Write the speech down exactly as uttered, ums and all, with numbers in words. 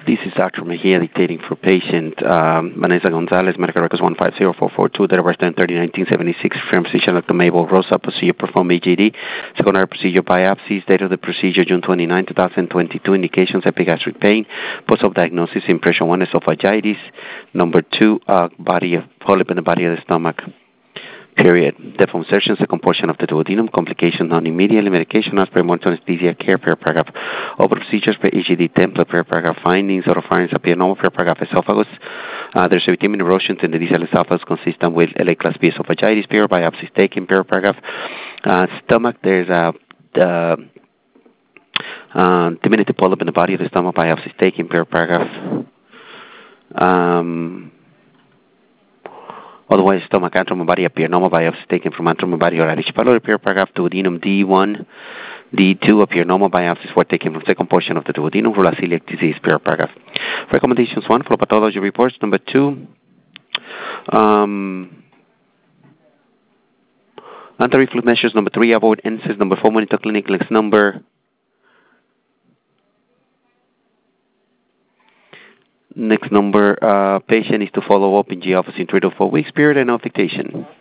This is Doctor Mejia dictating for patient um, Vanessa Gonzalez, medical records one five zero four four two, date of birth ten thirty nineteen seventy-six, firm physician Doctor Mabel Rosa, procedure performed A G D, secondary procedure biopsies, date of the procedure June twenty-ninth, twenty twenty-two, indications epigastric pain, post-op diagnosis, impression one, esophagitis, number two, uh, body of polyp in the body of the stomach. Period. Deform insertions, second portion of the duodenum, complications non-immediately, medication, aspirin, monitor, anesthesia, care, per paragraph. Over procedures, per E G D template, per paragraph findings, oropharynx appear normal, per paragraph esophagus. Uh, there's a vitamin erosions in the distal esophagus consistent with L A class B esophagitis, per biopsies taken, per paragraph. Uh, stomach, there's a the uh, diminutive polyp in the body of the stomach, biopsies taken, per paragraph. Um, Otherwise, stomach, antrum, body appear normal, biopsy taken from antrum, body or Irish pylori, per paragraph. Duodenum D one, D two appear normal, biopsies were taken from second portion of the duodenum for celiac disease, per paragraph. Recommendations one, for pathology reports. Number two, um, anti-reflux measures. Number three, avoid N SAIDs. Number four, monitor clinic. Next number. Next number, uh, patient is to follow up in G office in three to four weeks period and no dictation.